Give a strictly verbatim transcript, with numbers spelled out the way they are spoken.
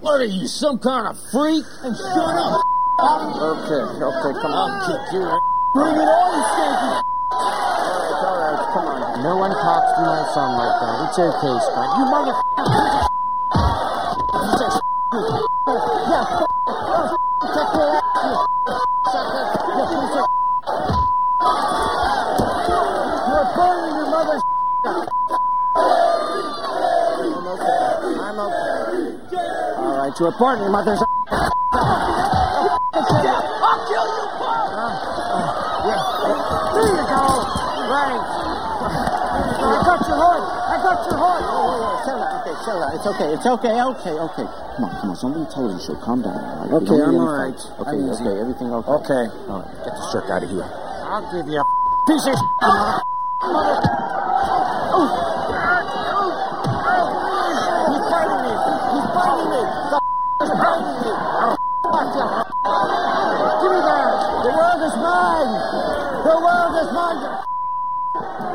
What are you, some kind of freak? And shut up. Okay, okay, come on. I'll kick you. Bring it on, you stinky. Alright, alright, come on. No one talks to my son like that. It's okay, Scott. You mother... You're burning your mother's... I'm okay. I'm okay. Alright, you're burning your mother's... I'll kill you, Paul! There you go. Right. I got your heart. I got your heart. Oh, wait, wait, settle down. Okay, settle down. It's okay. It's okay. Okay, okay. Come on, come on. Somebody told you so. Calm down. All right? Okay, I'm all right. Okay, I'm okay. Everything okay? Okay. All right. Get this jerk out of here. I'll give you a... Piece of shit. Mother. He's biting me. He's biting me. The is biting me. Give me that. The world is mine. The world is mine.